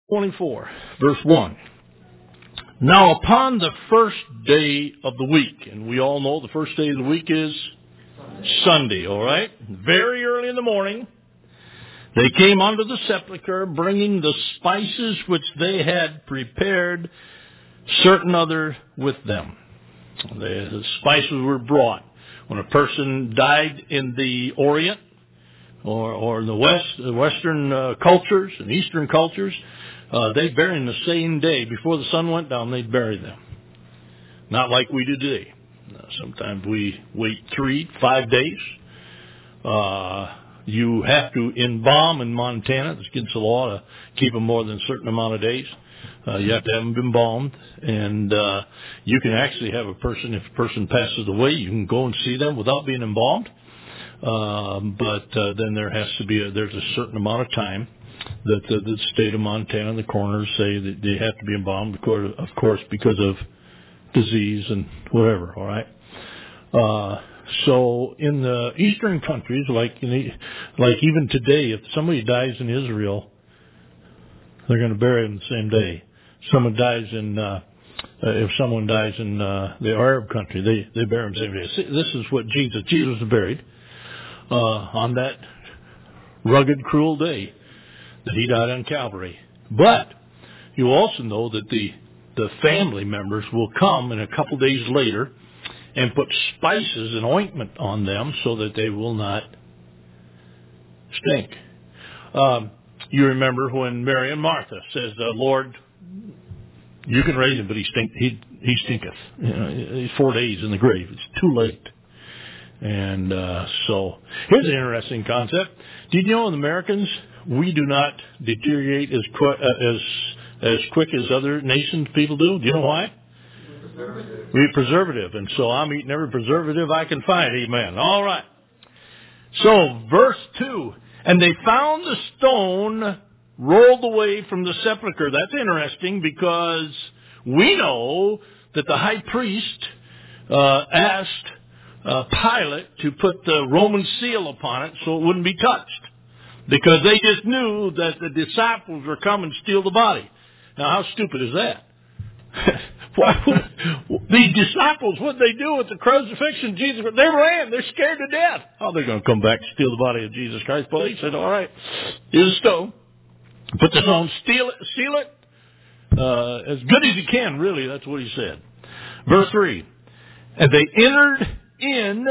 24, verse 1. Now upon the first day of the week, and we all know the first day of the week is Sunday, all right? Very early in the morning, they came unto the sepulchre, bringing the spices which they had prepared, certain other with them. The spices were brought. When a person died in the Orient, or in the Western cultures and Eastern cultures, they bury them the same day. Before the sun went down, they'd bury them. Not like we do today. Sometimes we wait 3-5 days. You have to embalm in Montana. It's against the law to keep them more than a certain amount of days. You have to have them embalmed. And you can actually have a person, if a person passes away, you can go and see them without being embalmed. But then there has to be there's a certain amount of time that the state of Montana and the coroners say that they have to be embalmed, of course, because of disease and whatever. All right. So in the eastern countries, like even today, if somebody dies in Israel, they're going to bury them the same day. If someone dies in the Arab country, they bury them the same day. See, this is what Jesus was buried on that rugged, cruel day that he died on Calvary. But you also know that the family members will come in a couple days later and put spices and ointment on them so that they will not stink. You remember when Mary and Martha says, "Lord, you can raise him, but he stinketh. You know, he's 4 days in the grave. It's too late." And so here's an interesting concept. Did you know in Americans we do not deteriorate as quick as other nations people do? Do you know why? We eat preservative, and so I'm eating every preservative I can find. Amen. All right. So verse 2, and they found the stone rolled away from the sepulchre. That's interesting because we know that the high priest asked Pilate to put the Roman seal upon it so it wouldn't be touched, because they just knew that the disciples were coming to steal the body. Now, how stupid is that? These disciples, what did they do with the crucifixion of Jesus? They ran. They're scared to death. Oh, they're going to come back and steal the body of Jesus Christ. But he said, all right, here's a stone. Put the stone, seal it as good as you can, really. That's what he said. Verse 3, and they entered in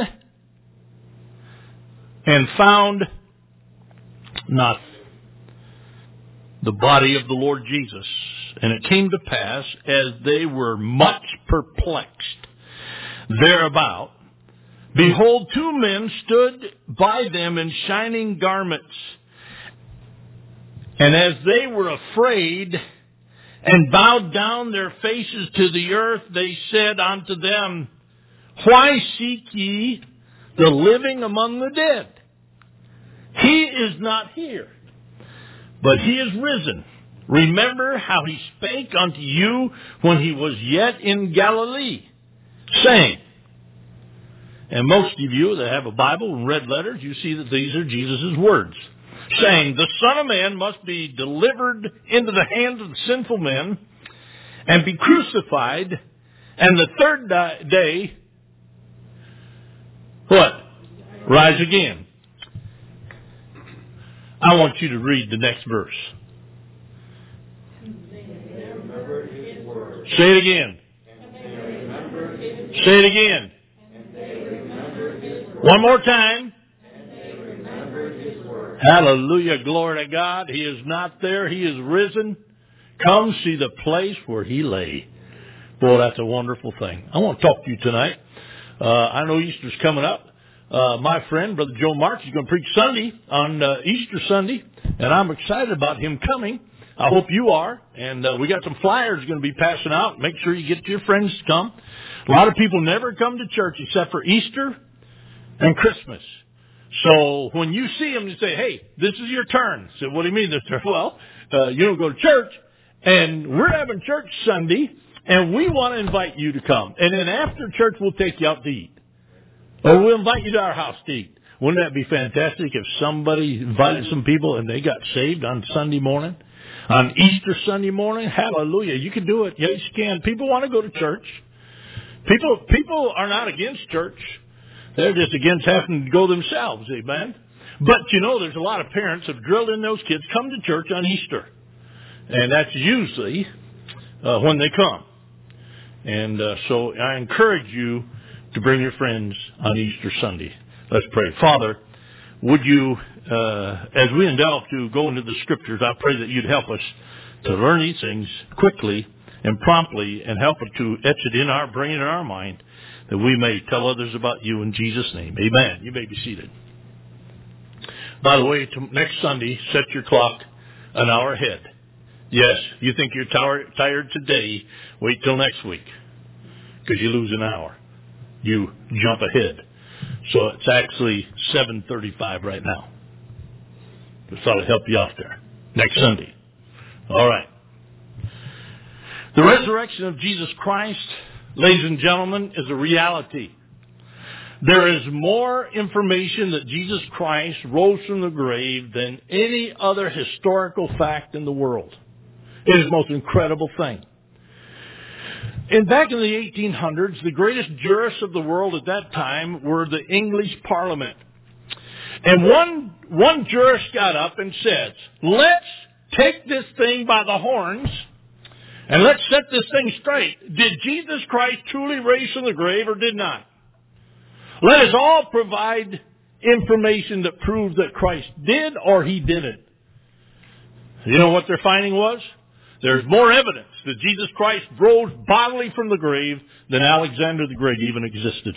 and found not the body of the Lord Jesus. And it came to pass, as they were much perplexed thereabout, behold, 2 men stood by them in shining garments. And as they were afraid and bowed down their faces to the earth, they said unto them, why seek ye the living among the dead? He is not here, but he is risen. Remember how he spake unto you when he was yet in Galilee, saying, and most of you that have a Bible and red letters, you see that these are Jesus' words, saying, the Son of Man must be delivered into the hands of the sinful men and be crucified, and the third day, what? Rise again. I want you to read the next verse. Say it again. Say it again. One more time. Hallelujah. Glory to God. He is not there. He is risen. Come see the place where he lay. Boy, that's a wonderful thing. I want to talk to you tonight. I know Easter's coming up. My friend, Brother Joe Marks, is going to preach Sunday on Easter Sunday, and I'm excited about him coming. I hope you are. And we got some flyers going to be passing out. Make sure you get your friends to come. A lot of people never come to church except for Easter and Christmas. So when you see them, you say, hey, this is your turn. I said, what do you mean this turn? Well, you don't go to church, and we're having church Sunday, and we want to invite you to come. And then after church, we'll take you out to eat. Or we'll invite you to our house to eat. Wouldn't that be fantastic if somebody invited some people and they got saved on Sunday morning? On Easter Sunday morning, hallelujah, you can do it. Yes, you can. People want to go to church. People are not against church. They're just against having to go themselves, amen? But, there's a lot of parents have drilled in those kids, come to church on Easter. And that's usually when they come. And so I encourage you to bring your friends on Easter Sunday. Let's pray. Father, would you, as we endeavor to go into the Scriptures, I pray that you'd help us to learn these things quickly and promptly and help us to etch it in our brain and our mind that we may tell others about you in Jesus' name. Amen. You may be seated. By the way, next Sunday, set your clock an hour ahead. Yes, you think you're tired today, wait till next week, because you lose an hour. You jump ahead. So it's actually 7:35 right now. Just thought I'd help you out there. Next Sunday. All right. The resurrection of Jesus Christ, ladies and gentlemen, is a reality. There is more information that Jesus Christ rose from the grave than any other historical fact in the world. It is the most incredible thing. And back in the 1800s, the greatest jurists of the world at that time were the English Parliament. And one jurist got up and said, let's take this thing by the horns and let's set this thing straight. Did Jesus Christ truly raise from the grave or did not? Let us all provide information that proves that Christ did or he didn't. You know what their finding was? There's more evidence that Jesus Christ rose bodily from the grave than Alexander the Great even existed.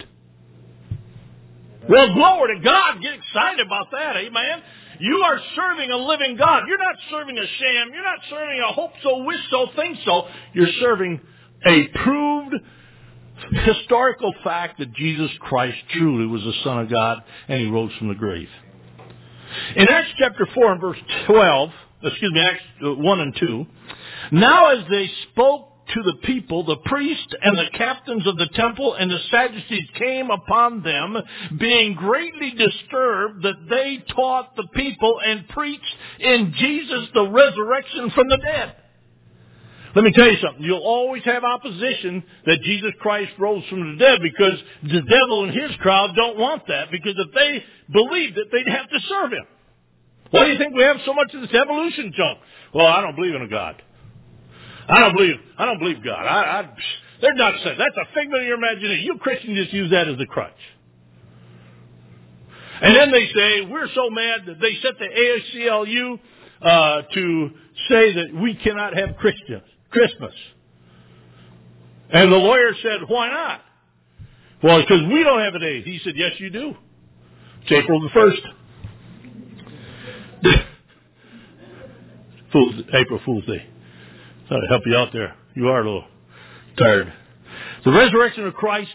Well, glory to God. Get excited about that, amen? You are serving a living God. You're not serving a sham. You're not serving a hope so, wish so, think so. You're serving a proved historical fact that Jesus Christ truly was the Son of God and he rose from the grave. In Acts chapter 4 and verse 12, Acts 1 and 2, now as they spoke to the people, the priests and the captains of the temple and the Sadducees came upon them, being greatly disturbed that they taught the people and preached in Jesus the resurrection from the dead. Let me tell you something. You'll always have opposition that Jesus Christ rose from the dead because the devil and his crowd don't want that, because if they believed it, they'd have to serve him. Why do you think we have so much of this evolution junk? Well, I don't believe in a God. I don't believe God. They're not saying that's a figment of your imagination. You Christians just use that as a crutch. And then they say, we're so mad that they set the ACLU to say that we cannot have Christmas. And the lawyer said, why not? Well, because we don't have a day. He said, yes, you do. It's April the 1st. April Fool's Day. Thought I'd help you out there. You are a little tired. The resurrection of Christ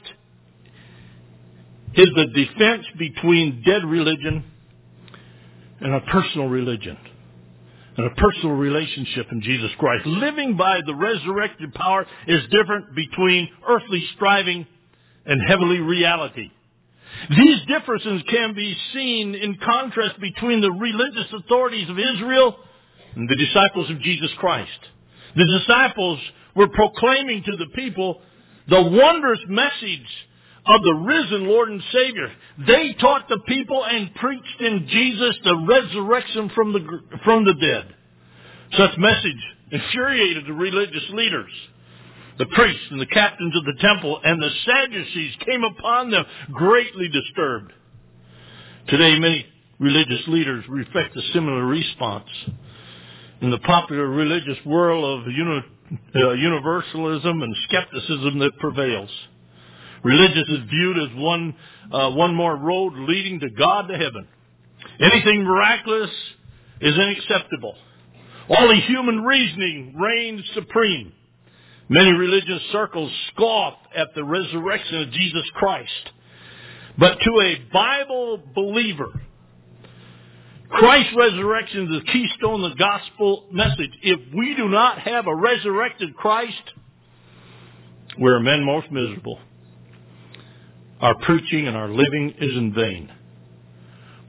is the defense between dead religion and a personal religion and a personal relationship in Jesus Christ. Living by the resurrected power is different between earthly striving and heavenly reality. These differences can be seen in contrast between the religious authorities of Israel and the disciples of Jesus Christ. The disciples were proclaiming to the people the wondrous message of the risen Lord and Savior. They taught the people and preached in Jesus the resurrection from the dead. Such message infuriated the religious leaders. The priests and the captains of the temple and the Sadducees came upon them greatly disturbed. Today, many religious leaders reflect a similar response. In the popular religious world of universalism and skepticism that prevails, religion is viewed as one more road leading to God to heaven. Anything miraculous is unacceptable. Only human reasoning reigns supreme. Many religious circles scoff at the resurrection of Jesus Christ. But to a Bible believer, Christ's resurrection is the keystone of the gospel message. If we do not have a resurrected Christ, we're men most miserable. Our preaching and our living is in vain.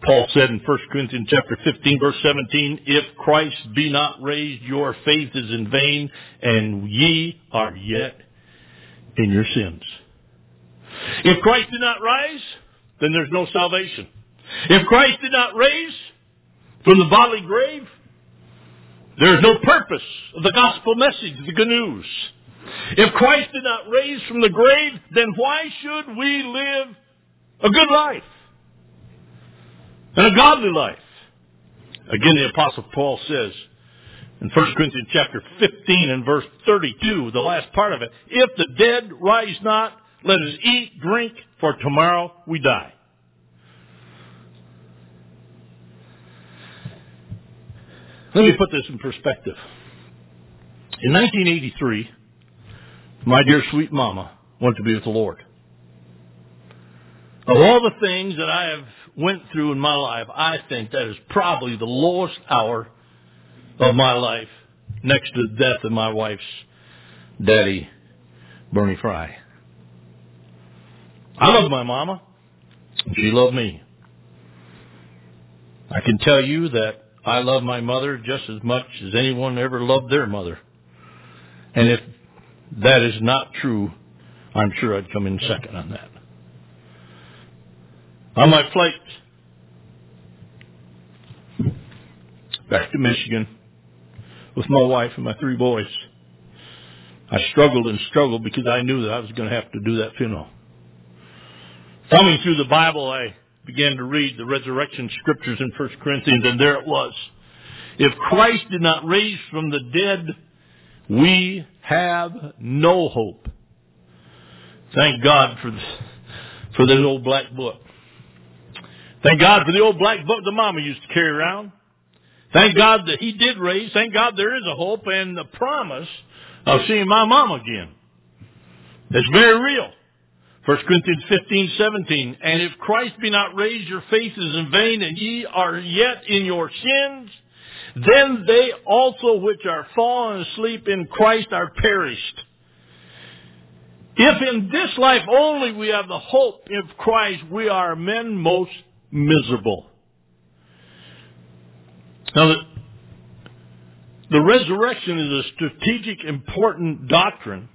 Paul said in 1 Corinthians chapter 15, verse 17, if Christ be not raised, your faith is in vain, and ye are yet in your sins. If Christ did not rise, then there's no salvation. If Christ did not raise from the bodily grave, there is no purpose of the gospel message, the good news. If Christ did not raise from the grave, then why should we live a good life and a godly life? Again, the Apostle Paul says in 1 Corinthians chapter 15 and verse 32, the last part of it, if the dead rise not, let us eat, drink, for tomorrow we die. Let me put this in perspective. In 1983, my dear sweet mama went to be with the Lord. Of all the things that I have went through in my life, I think that is probably the lowest hour of my life, next to the death of my wife's daddy, Bernie Fry. I love my mama. She loved me. I can tell you that I love my mother just as much as anyone ever loved their mother. And if that is not true, I'm sure I'd come in second on that. On my flight back to Michigan with my wife and my 3 boys, I struggled and struggled because I knew that I was going to have to do that funeral. Thumbing through the Bible, I began to read the resurrection scriptures in 1 Corinthians, and there it was. If Christ did not raise from the dead, we have no hope. Thank God for this old black book. Thank God for the old black book the mama used to carry around. Thank God that he did raise. Thank God there is a hope and the promise of seeing my mom again. It's very real. 1 Corinthians 15:17. And if Christ be not raised, your faith is in vain, and ye are yet in your sins. Then they also which are fallen asleep in Christ are perished. If in this life only we have the hope of Christ, we are men most miserable. Now, the resurrection is a strategic, important doctrine.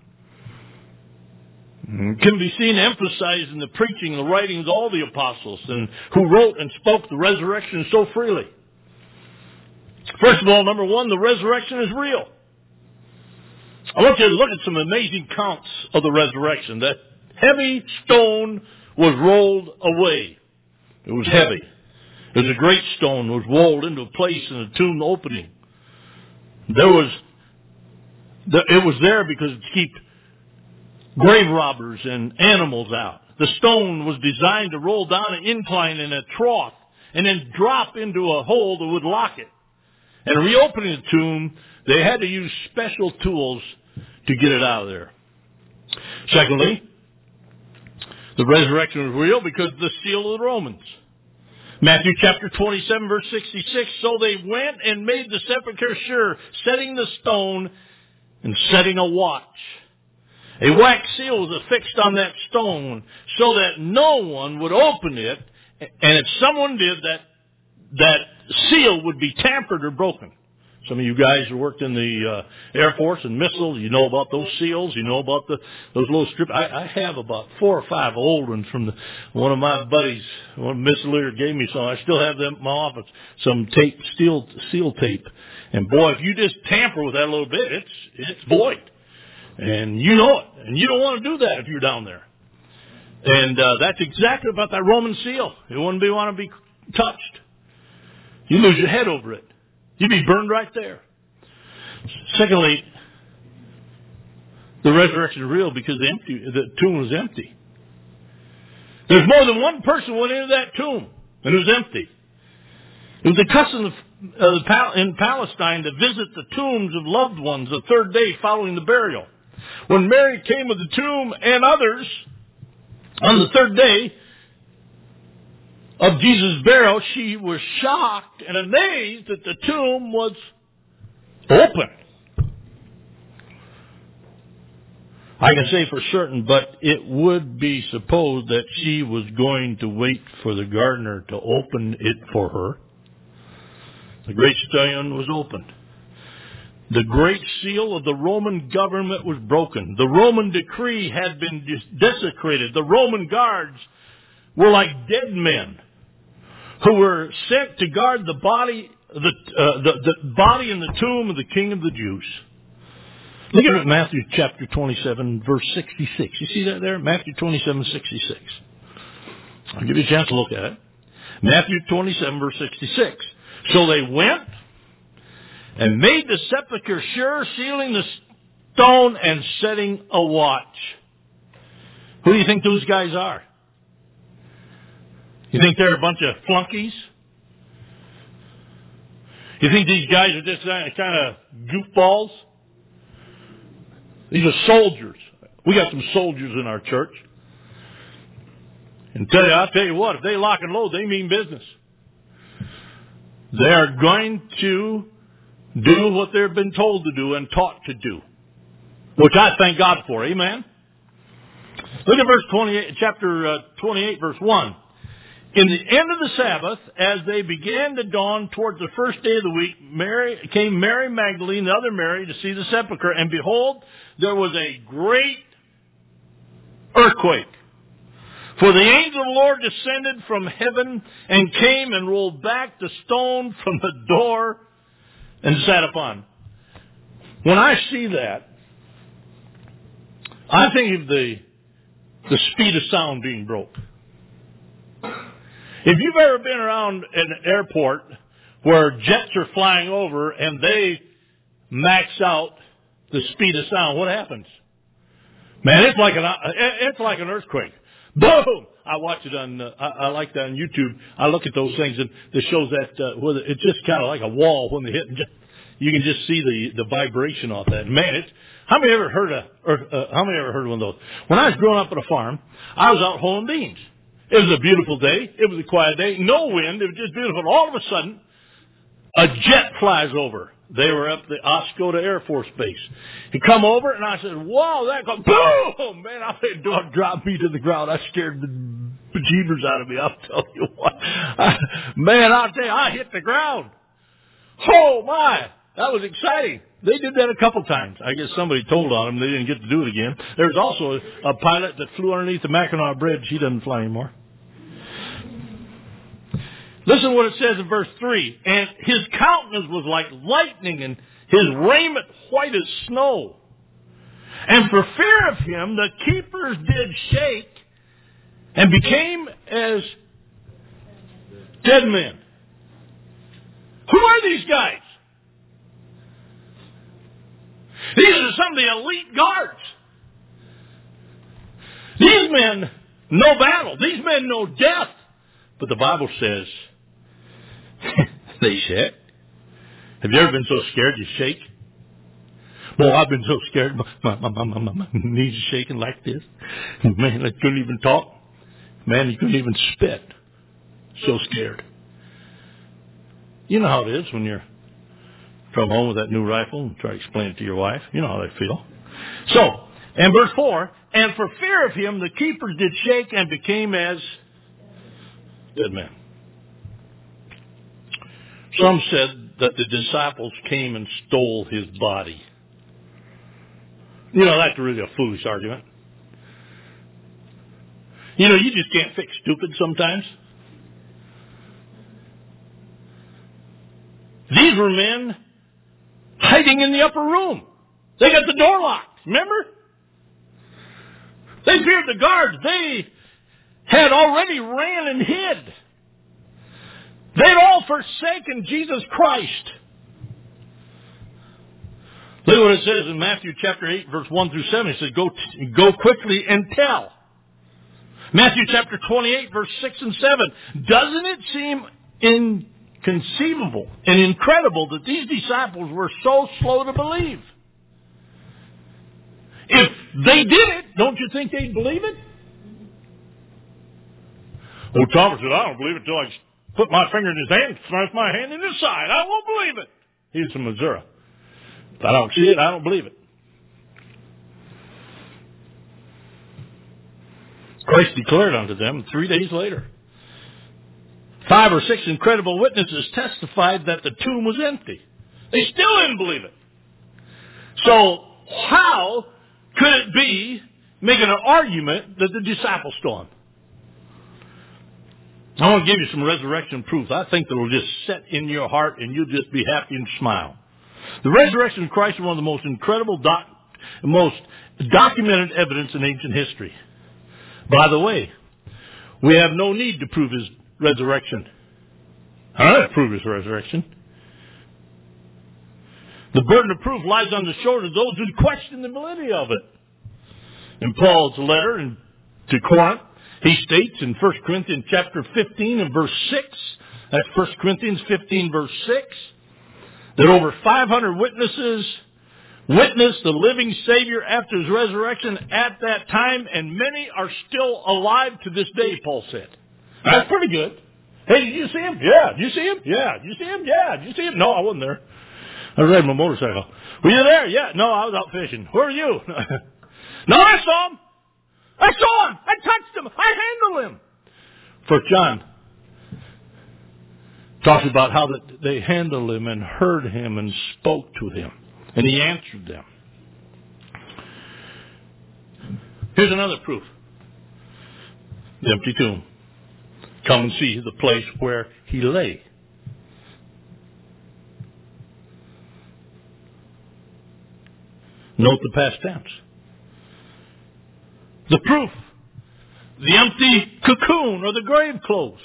It can be seen emphasized in the preaching and the writings of all the apostles and who wrote and spoke the resurrection so freely. First of all, number one, the resurrection is real. I want you to look at some amazing counts of the resurrection. That heavy stone was rolled away. It was heavy. It was a great stone. It was rolled into a place in the tomb opening. It was there because to keep grave robbers and animals out. The stone was designed to roll down an incline in a trough and then drop into a hole that would lock it. And reopening the tomb, they had to use special tools to get it out of there. Secondly, the resurrection was real because of the seal of the Romans. Matthew chapter 27, verse 66, so they went and made the sepulchre sure, setting the stone and setting a watch. A wax seal was affixed on that stone so that no one would open it, and if someone did, that seal would be tampered or broken. Some of you guys who worked in the Air Force and missiles, you know about those seals, you know about those little strips. I have about 4 or 5 old ones from one of my buddies, one missile leader gave me some. I still have them in my office, some tape, seal tape. And boy, if you just tamper with that a little bit, it's void. And you know it. And you don't want to do that if you're down there. And that's exactly about that Roman seal. It wouldn't want to be touched. You lose your head over it. You'd be burned right there. Secondly, the resurrection is real because the tomb was empty. There's more than one person went into that tomb, and it was empty. It was the custom in Palestine to visit the tombs of loved ones the 3rd day following the burial. When Mary came to the tomb and others on the 3rd day of Jesus' burial, she was shocked and amazed that the tomb was open. I can say for certain, but it would be supposed that she was going to wait for the gardener to open it for her. The great stallion was opened. The great seal of the Roman government was broken. The Roman decree had been desecrated. The Roman guards were like dead men who were sent to guard the body, the body in the tomb of the King of the Jews. Look at Matthew chapter 27, verse 66. You see that there? Matthew 27, 66. I'll give you a chance to look at it. Matthew 27, verse 66. So they went and made the sepulchre sure, sealing the stone and setting a watch. Who do you think those guys are? You think they're a bunch of flunkies? You think these guys are just kind of goofballs? These are soldiers. We got some soldiers in our church. And I'll tell you what, if they lock and load, they mean business. They are going to do what they've been told to do and taught to do, which I thank God for. Amen? Look at verse 28, chapter 28, verse 1. In the end of the Sabbath, as they began to dawn towards the first day of the week, came Mary Magdalene, the other Mary, to see the sepulchre. And behold, there was a great earthquake. For the angel of the Lord descended from heaven and came and rolled back the stone from the door and sat upon. When I see that, I think of the speed of sound being broke. If you've ever been around an airport where jets are flying over and they max out the speed of sound, what happens? Man, it's like an earthquake. Boom! I watch it on. I like that on YouTube. I look at those things and it shows that it's just kind of like a wall when they hit. You can just see the vibration off that. Man, how many ever heard of one of those? When I was growing up at a farm, I was out hoeing beans. It was a beautiful day. It was a quiet day. No wind. It was just beautiful. All of a sudden, a jet flies over. They were up the Oscoda Air Force Base. He come over, and I said, "Wow, that goes boom!" Man, I said, "Don't drop me to the ground." I scared the bejeebers out of me. I'll tell you what. Man, I'll tell you, I hit the ground. Oh, my. That was exciting. They did that a couple times. I guess somebody told on them. They didn't get to do it again. There's also a pilot that flew underneath the Mackinac Bridge. He doesn't fly anymore. Listen to what it says in verse 3. And his countenance was like lightning, and his raiment white as snow. And for fear of him, the keepers did shake and became as dead men. Who are these guys? These are some of the elite guards. These men know battle. These men know death. But the Bible says they shake. Have you ever been so scared you shake? Well, I've been so scared. My knees are shaking like this. Man, I couldn't even talk. Man, you couldn't even spit. So scared. You know how it is when you're come home with that new rifle and try to explain it to your wife. You know how they feel. So, and verse 4, and for fear of him, the keepers did shake and became as dead men. Some said that the disciples came and stole his body. You know, that's really a foolish argument. You know, you just can't fix stupid sometimes. These were men hiding in the upper room. They got the door locked. Remember? They feared the guards. They had already ran and hid. They'd all forsaken Jesus Christ. Look what it says in Matthew chapter 8, verse 1 through 7. It says, go quickly and tell. Matthew chapter 28, verse 6 and 7. Doesn't it seem inconceivable and incredible that these disciples were so slow to believe? If they did it, don't you think they'd believe it? Oh, Thomas said, I don't believe it until I put my finger in his hand and thrust my hand in his side. I won't believe it. He's from Missouri. If I don't see it, I don't believe it. Christ declared unto them 3 days later. 5 or 6 incredible witnesses testified that the tomb was empty. They still didn't believe it. So how could it be making an argument that the disciples stole him? I want to give you some resurrection proof. I think that will just set in your heart and you'll just be happy and smile. The resurrection of Christ is one of the most incredible, most documented evidence in ancient history. By the way, we have no need to prove his resurrection. I don't prove his resurrection. The burden of proof lies on the shoulders of those who question the validity of it. In Paul's letter to Corinth, he states in 1 Corinthians chapter 15 and verse 6, that's 1 Corinthians 15 verse 6, that over 500 witnesses witnessed the living Savior after his resurrection at that time, and many are still alive to this day, Paul said. That's pretty good. Hey, did you see him? Yeah. Did you see him? Yeah. Did you see him? Yeah. Did you see him? No, I wasn't there. I was riding my motorcycle. Were you there? Yeah. No, I was out fishing. Where were you? No, I saw him. I saw him. I touched him. I handled him. First John talks about how that they handled him and heard him and spoke to him. And he answered them. Here's another proof. The empty tomb. Come and see the place where he lay. Note the past tense. The proof. The empty cocoon or the grave clothes.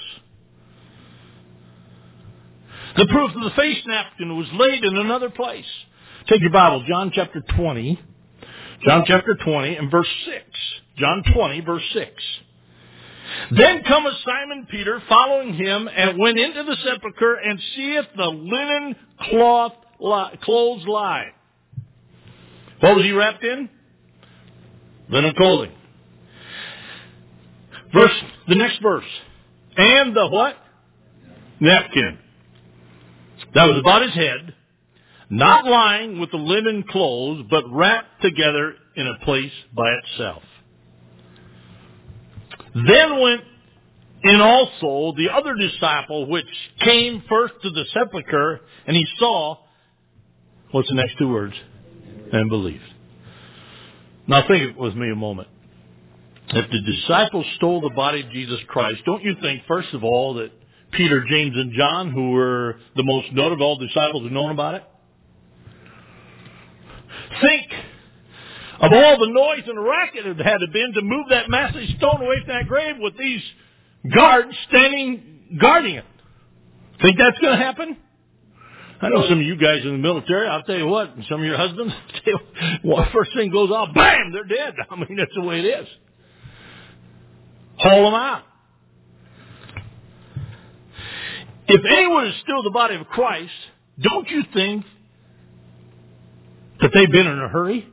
The proof of the face napkin was laid in another place. Take your Bible, John chapter 20. John chapter 20 and verse 6. John 20, verse 6. Then cometh Simon Peter, following him, and went into the sepulchre, and seeth the linen clothes lie. What was he wrapped in? Linen clothing. The next verse. And the what? Napkin. That was about his head, not lying with the linen clothes, but wrapped together in a place by itself. Then went in also the other disciple, which came first to the sepulchre, and he saw, what's the next two words? And believed. Now think with me a moment. If the disciples stole the body of Jesus Christ, don't you think, first of all, that Peter, James, and John, who were the most noted of all disciples, had known about it? Think of all the noise and racket it had to been to move that massive stone away from that grave with these guards standing guarding it. Think that's going to happen? I know some of you guys in the military, I'll tell you what, and some of your husbands, well, first thing goes off, bam, they're dead. I mean, that's the way it is. Haul them out. If anyone is still the body of Christ, don't you think that they've been in a hurry?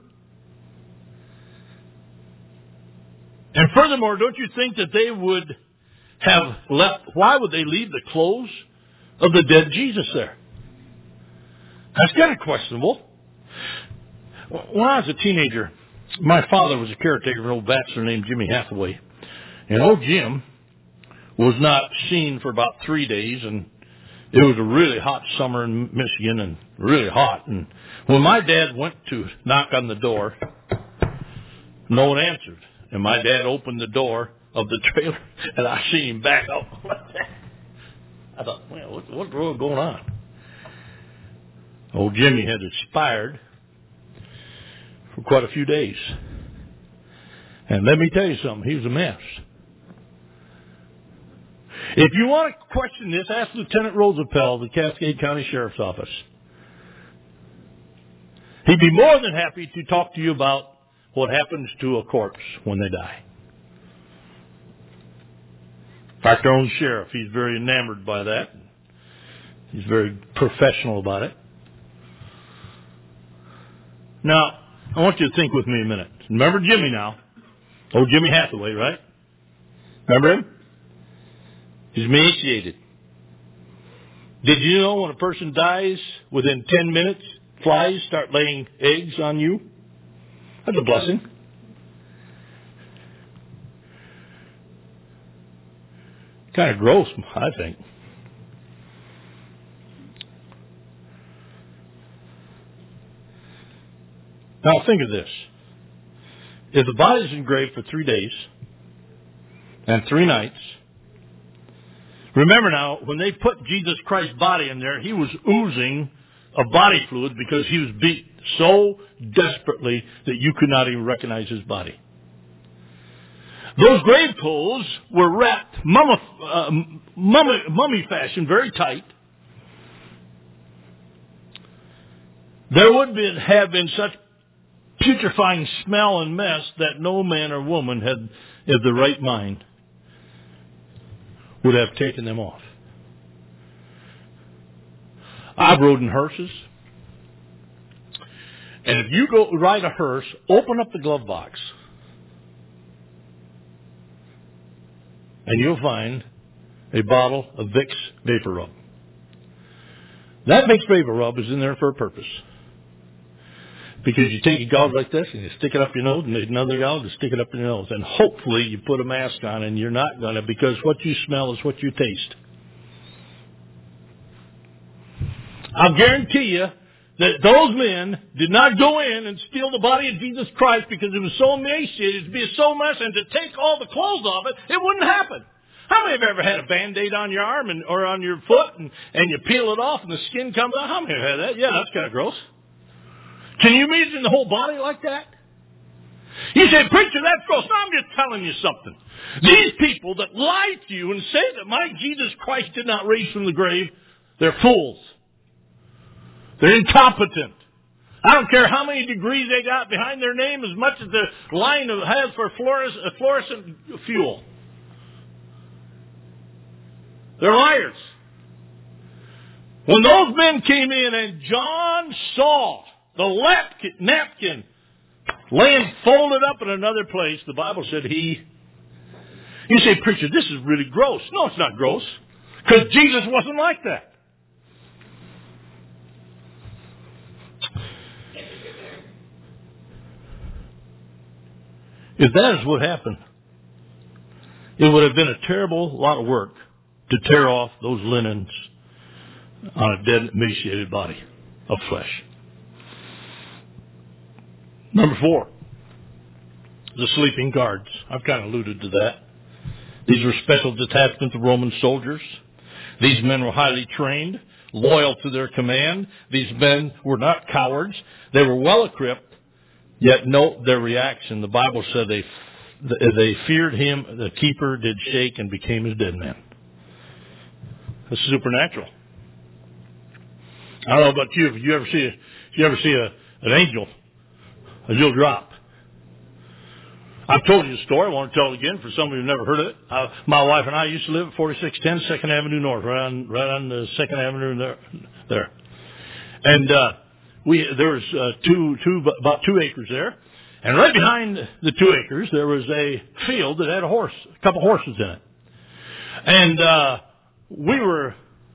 And furthermore, don't you think that they would have left, why would they leave the clothes of the dead Jesus there? That's kind of questionable. When I was a teenager, my father was a caretaker of an old bachelor named Jimmy Hathaway. And old Jim was not seen for about 3 days, and it was a really hot summer in Michigan and really hot. And when my dad went to knock on the door, no one answered. And my dad opened the door of the trailer, and I seen him back up like that. I thought, well, what's really going on? Old Jimmy had expired for quite a few days. And let me tell you something, he was a mess. If you want to question this, ask Lieutenant Roosevelt, the Cascade County Sheriff's Office. He'd be more than happy to talk to you about what happens to a corpse when they die. In fact, our own sheriff, he's very enamored by that. He's very professional about it. Now, I want you to think with me a minute. Remember Jimmy now. Old Jimmy Hathaway, right? Remember him? He's emaciated. Did you know when a person dies, within 10 minutes, flies start laying eggs on you? That's a blessing. Kind of gross, I think. Now think of this. If the body's engraved for 3 days and 3 nights, remember now, when they put Jesus Christ's body in there, he was oozing of body fluid because he was beat so desperately that you could not even recognize his body. Those grave clothes were wrapped mummy fashion, very tight. There would have been such putrefying smell and mess that no man or woman had of the right mind would have taken them off. I've rode in hearses. And if you go ride a hearse, open up the glove box. And you'll find a bottle of Vicks Vapor Rub. That Vicks Vapor Rub is in there for a purpose. Because you take a gauze like this and you stick it up your nose, and there's another gauze to stick it up your nose. And hopefully you put a mask on, and you're not going to, because what you smell is what you taste. I'll guarantee you that those men did not go in and steal the body of Jesus Christ because it was so emaciated, to be so messy, and to take all the clothes off it, it wouldn't happen. How many have ever had a Band-Aid on your arm or on your foot, and you peel it off and the skin comes out? How many have had that? Yeah, that's kind of gross. Can you imagine the whole body like that? You say, preacher, that's gross. No, I'm just telling you something. These people that lie to you and say that my Jesus Christ did not raise from the grave, they're fools. They're incompetent. I don't care how many degrees they got behind their name, as much as the line has for fluorescent fuel. They're liars. When those men came in and John saw the napkin laying folded up in another place, the Bible said you say, preacher, this is really gross. No, it's not gross. Because Jesus wasn't like that. If that is what happened, it would have been a terrible lot of work to tear off those linens on a dead, emaciated body of flesh. Number 4, the sleeping guards. I've kind of alluded to that. These were special detachments of Roman soldiers. These men were highly trained, loyal to their command. These men were not cowards. They were well equipped. Yet note their reaction. The Bible said they feared him. The keeper did shake and became as dead man. It's supernatural. I don't know about you. If you ever see an angel, you'll drop. I've told you the story. I want to tell it again for some of you who've never heard of it. My wife and I used to live at 4610 2nd Avenue North, right on the 2nd Avenue there. And there was about 2 acres there, and right behind the 2 acres there was a field that had a couple horses in it, and we were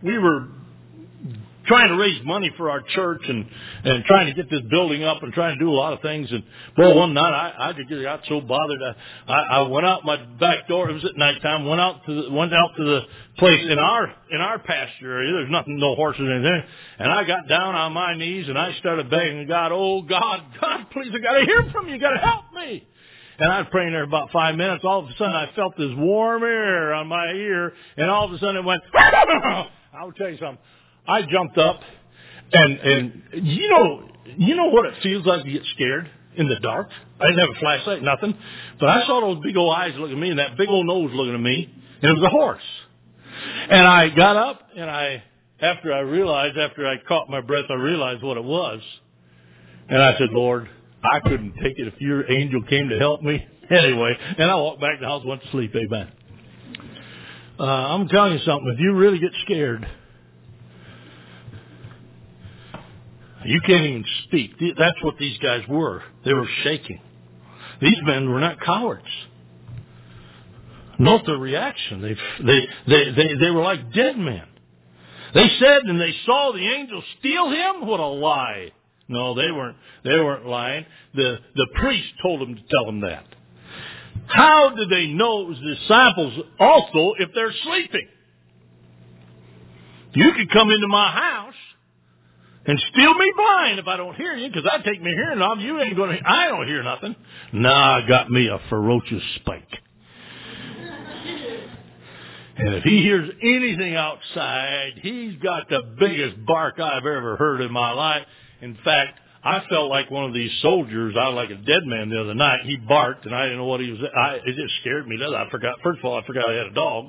trying to raise money for our church and trying to get this building up and trying to do a lot of things. And boy, one night I just got so bothered. I went out my back door. It was at nighttime. Went out to the place in our pasture area. There's nothing, no horses or anything. And I got down on my knees and I started begging God, oh God, please, I got to hear from you. You got to help me. And I was praying there about 5 minutes. All of a sudden, I felt this warm air on my ear, and all of a sudden it went. I'll tell you something. I jumped up, and you know what it feels like to get scared in the dark? I didn't have a flashlight, nothing. But I saw those big old eyes looking at me and that big old nose looking at me, and it was a horse. And I got up, and after I caught my breath, I realized what it was. And I said, Lord, I couldn't take it if your angel came to help me. Anyway, and I walked back to the house and went to sleep. Amen. I'm telling you something. If you really get scared, you can't even speak. That's what these guys were. They were shaking. These men were not cowards. Note their reaction. They were like dead men. They said and they saw the angel steal him. What a lie. No, they weren't lying. The priest told them to tell them that. How do they know it was the disciples also if they're sleeping? You could come into my house and steal me blind if I don't hear you, because I take my hearing off. You ain't going to. I don't hear nothing. Nah, I got me a ferocious Spike. And if he hears anything outside, he's got the biggest bark I've ever heard in my life. In fact, I felt like one of these soldiers. I was like a dead man the other night. He barked, and I didn't know what he was. It just scared me. I forgot. First of all, I forgot I had a dog.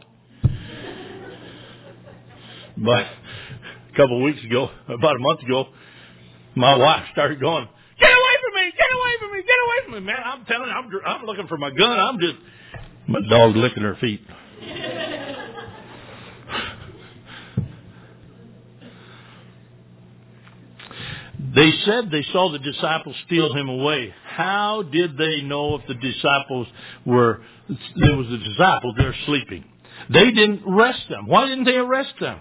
But a couple of weeks ago, about a month ago, my wife started going, "Get away from me! Get away from me! Get away from me!" Man, I'm telling you, I'm looking for my gun. My dog's licking her feet. They said they saw the disciples steal him away. How did they know if the disciples there was the disciples, they're sleeping? They didn't arrest them. Why didn't they arrest them?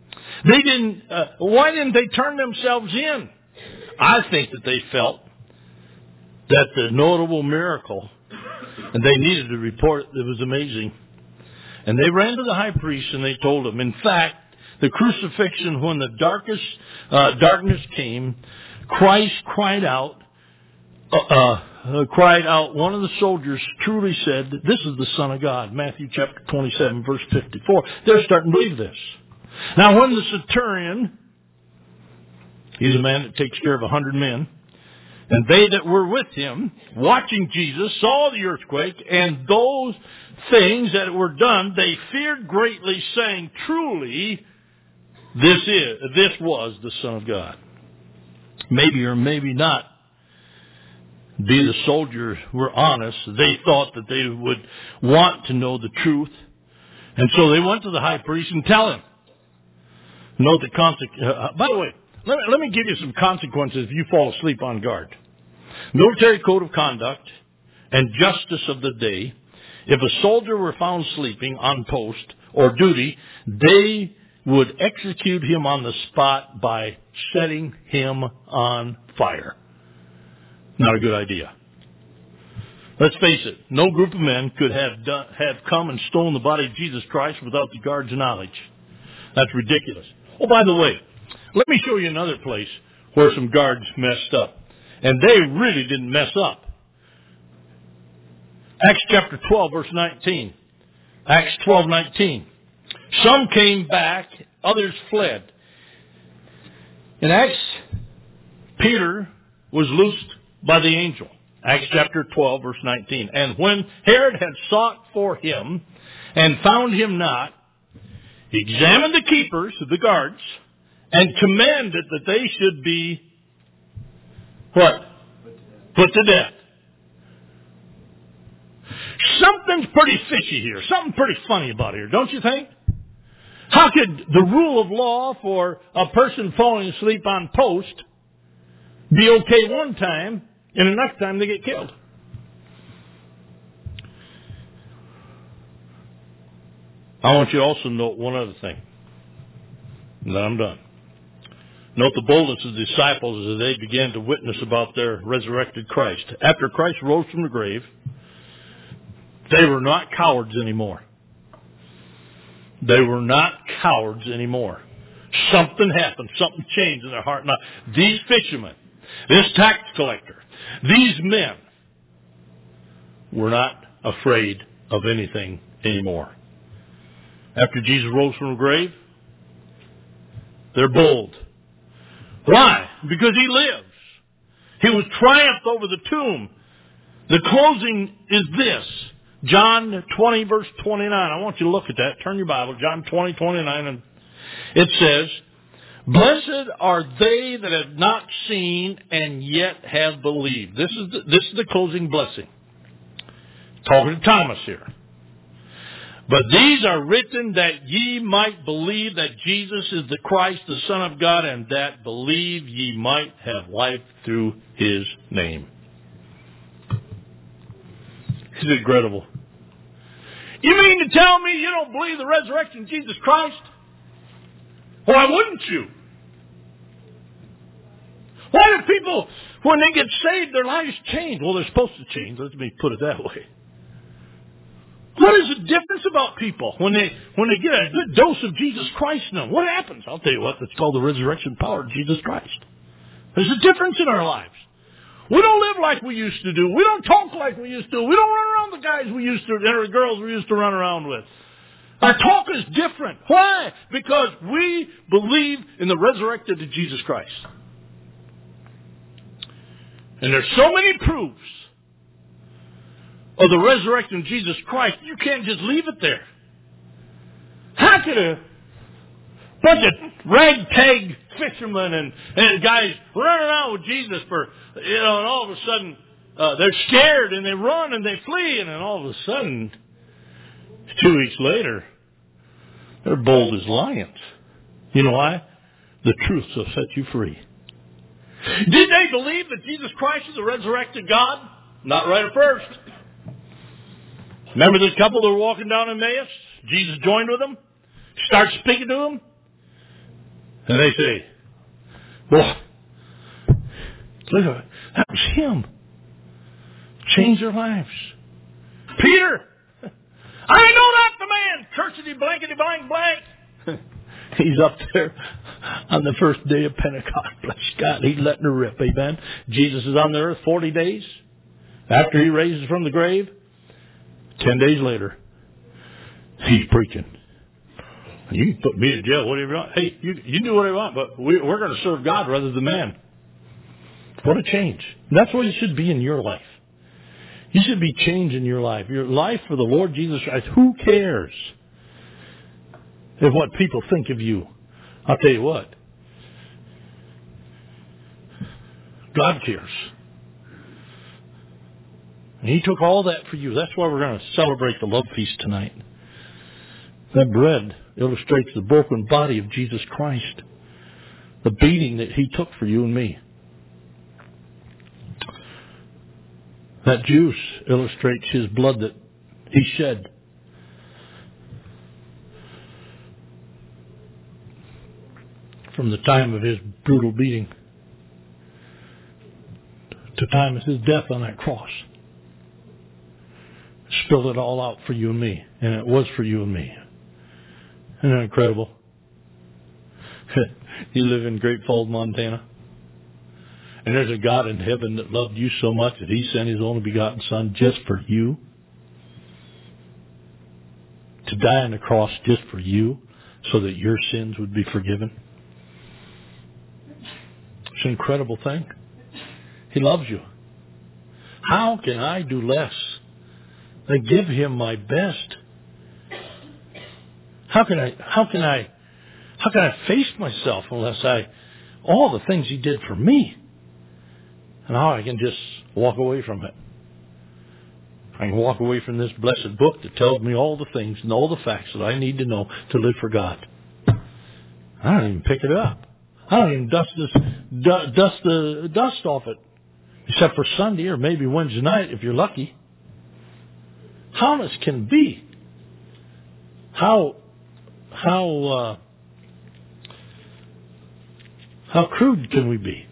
Why didn't they turn themselves in? I think that they felt that the notable miracle, and they needed to report it was amazing. And they ran to the high priest and they told him. In fact, the crucifixion, when the darkness came, Christ cried out. One of the soldiers truly said, "This is the Son of God." Matthew chapter 27, verse 54. They're starting to believe this. Now, when the centurion, he's a man that takes care of 100 men, and they that were with him, watching Jesus, saw the earthquake and those things that were done, they feared greatly, saying, "Truly, this was the Son of God." Maybe or maybe not. The soldiers were honest. They thought that they would want to know the truth. And so they went to the high priest and tell him. Note the consequences. By the way, let me give you some consequences if you fall asleep on guard. Military code of conduct and justice of the day. If a soldier were found sleeping on post or duty, they would execute him on the spot by setting him on fire. Not a good idea. Let's face it, no group of men could have come and stolen the body of Jesus Christ without the guard's knowledge. That's ridiculous. Oh, by the way, let me show you another place where some guards messed up. And they really didn't mess up. Acts chapter 12, verse 19. Acts 12:19. Some came back, others fled. In Acts, Peter was loosed by the angel. Acts chapter 12, verse 19. And when Herod had sought for him and found him not, he examined the keepers, the guards, and commanded that they should be, what? Put to death. Something's pretty fishy here. Something pretty funny about here, don't you think? How could the rule of law for a person falling asleep on post be okay one time and the next time they get killed? I want you to also note one other thing. And then I'm done. Note the boldness of the disciples as they began to witness about their resurrected Christ. After Christ rose from the grave, they were not cowards anymore. They were not cowards anymore. Something happened. Something changed in their heart. Now, these fishermen, this tax collector, these men were not afraid of anything anymore. After Jesus rose from the grave, they're bold. Why? Because he lives. He was triumphed over the tomb. The closing is this. John 20, verse 29. I want you to look at that. Turn your Bible. John 20, 29. And it says, "Blessed are they that have not seen and yet have believed." This is the closing blessing. Talking to Thomas here. "But these are written that ye might believe that Jesus is the Christ, the Son of God, and that believe ye might have life through his name." It's incredible. You mean to tell me you don't believe the resurrection of Jesus Christ? Why wouldn't you? Why do people, when they get saved, their lives change? Well, they're supposed to change. Let me put it that way. What is the difference about people when they get a good dose of Jesus Christ in them? What happens? I'll tell you what, that's called the resurrection power of Jesus Christ. There's a difference in our lives. We don't live like we used to do. We don't talk like we used to. We don't run around the guys we used to, or the girls we used to run around with. Our talk is different. Why? Because we believe in the resurrected Jesus Christ. And there's so many proofs of the resurrection of Jesus Christ, you can't just leave it there. How could a bunch of ragtag fishermen and guys run around with Jesus and all of a sudden they're scared and they run and they flee, and then all of a sudden 2 weeks later they're bold as lions. You know why? The truth will set you free. Did they believe that Jesus Christ is the resurrected God? Not right at first. Remember this couple that were walking down Emmaus? Jesus joined with them, starts speaking to them, and they say, "Boy, look, that was him. Changed their lives. Peter, I know that's the man. Cursity blankety blank blank." He's up there on the first day of Pentecost. Bless God, he's letting her rip. Amen. Jesus is on the earth 40 days after he raises from the grave. 10 days later, he's preaching. You can put me in jail, whatever you want. Hey, you do whatever you want, but we're going to serve God rather than man. What a change. And that's what it should be in your life. You should be changing your life. Your life for the Lord Jesus Christ. Who cares if what people think of you? I'll tell you what. God cares. And He took all that for you. That's why we're going to celebrate the love feast tonight. That bread illustrates the broken body of Jesus Christ. The beating that He took for you and me. That juice illustrates His blood that He shed. From the time of His brutal beating to the time of His death on that cross. Spilled it all out for you and me. And it was for you and me. Isn't that incredible? You live in Great Falls, Montana. And there's a God in heaven that loved you so much that He sent His only begotten Son just for you. To die on the cross just for you so that your sins would be forgiven. It's an incredible thing. He loves you. How can I do less than give Him my best? How can I face myself unless all the things He did for me, and how I can just walk away from it? I can walk away from this blessed book that tells me all the things and all the facts that I need to know to live for God. I don't even pick it up. I don't even dust the dust off it, except for Sunday or maybe Wednesday night if you're lucky. How honest can it be? How crude can we be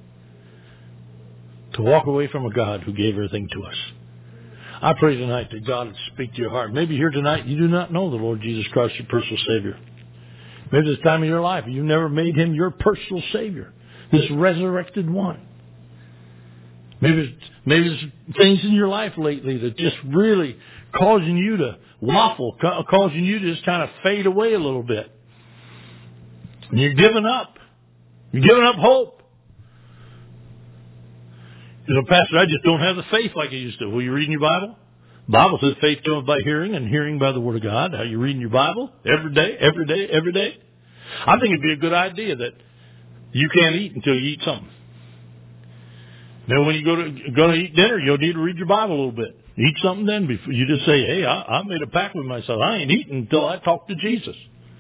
to walk away from a God who gave everything to us? I pray tonight that God would speak to your heart. Maybe here tonight you do not know the Lord Jesus Christ, your personal Savior. Maybe this time of your life you've never made Him your personal Savior, this resurrected one. Maybe there's things in your life lately that just really causing you to waffle, causing you to just kind of fade away a little bit. And you're giving up. You're giving up hope. You know, Pastor, I just don't have the faith like I used to. Well, you reading your Bible? The Bible says faith comes by hearing, and hearing by the Word of God. Are you reading your Bible every day, every day, every day? I think it'd be a good idea that you can't eat until you eat something. Now, when you go to eat dinner, you'll need to read your Bible a little bit. Eat something then. Before you just say, "Hey, I made a pact with myself. I ain't eating until I talk to Jesus."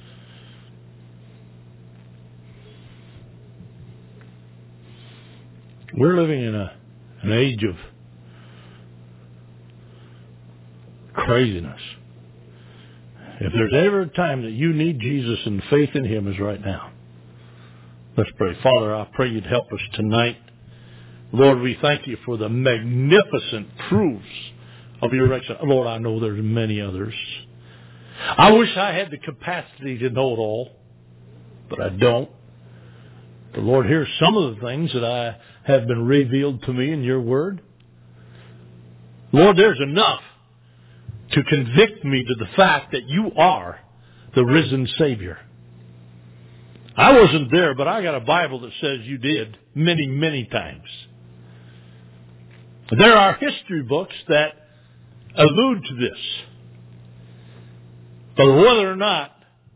We're living in an age of craziness. If there's ever a time that you need Jesus and faith in Him is right now. Let's pray. Father, I pray You'd help us tonight. Lord, we thank You for the magnificent proofs of your election. Lord, I know there's many others. I wish I had the capacity to know it all, but I don't. But Lord, here's some of the things that I have been revealed to me in your word. Lord, there's enough to convict me to the fact that you are the risen Savior. I wasn't there, but I got a Bible that says you did many, many times. There are history books that allude to this. But whether or not,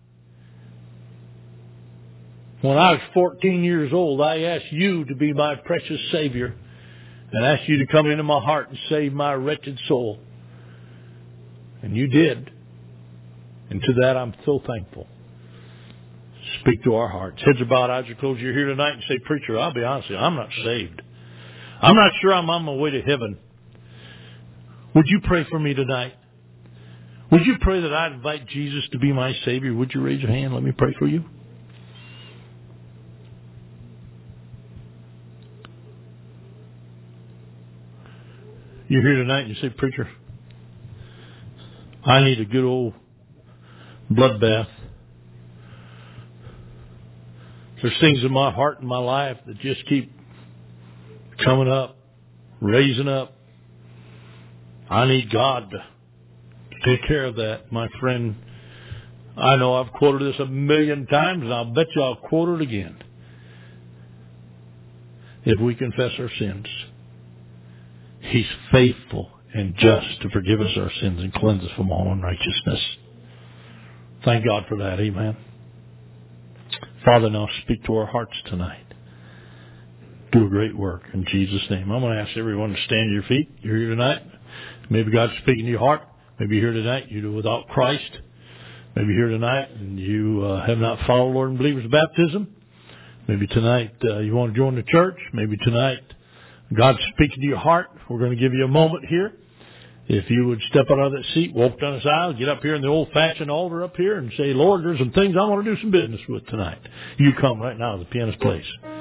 when I was 14 years old, I asked you to be my precious Savior and asked you to come into my heart and save my wretched soul. And you did. And to that I'm so thankful. Speak to our hearts. Heads are bowed, eyes are closed. You're here tonight and say, preacher, I'll be honest with you, I'm not saved. I'm not sure I'm on my way to heaven. Would you pray for me tonight? Would you pray that I'd invite Jesus to be my Savior? Would you raise your hand? Let me pray for you. You're here tonight and you say, preacher, I need a good old bloodbath. There's things in my heart and my life that just keep coming up, raising up. I need God to take care of that, my friend. I know I've quoted this 1,000,000 times, and I'll bet you I'll quote it again. If we confess our sins, He's faithful and just to forgive us our sins and cleanse us from all unrighteousness. Thank God for that. Amen. Father, now speak to our hearts tonight. Do a great work in Jesus' name. I'm going to ask everyone to stand to your feet. You're here tonight. Maybe God's speaking to your heart. Maybe you're here tonight. You're without Christ. Maybe you're here tonight and you have not followed Lord and believer's baptism. Maybe tonight you want to join the church. Maybe tonight God's speaking to your heart. We're going to give you a moment here. If you would step out of that seat, walk down this aisle, get up here in the old-fashioned altar up here and say, Lord, there's some things I want to do some business with tonight. You come right now to the pianist place.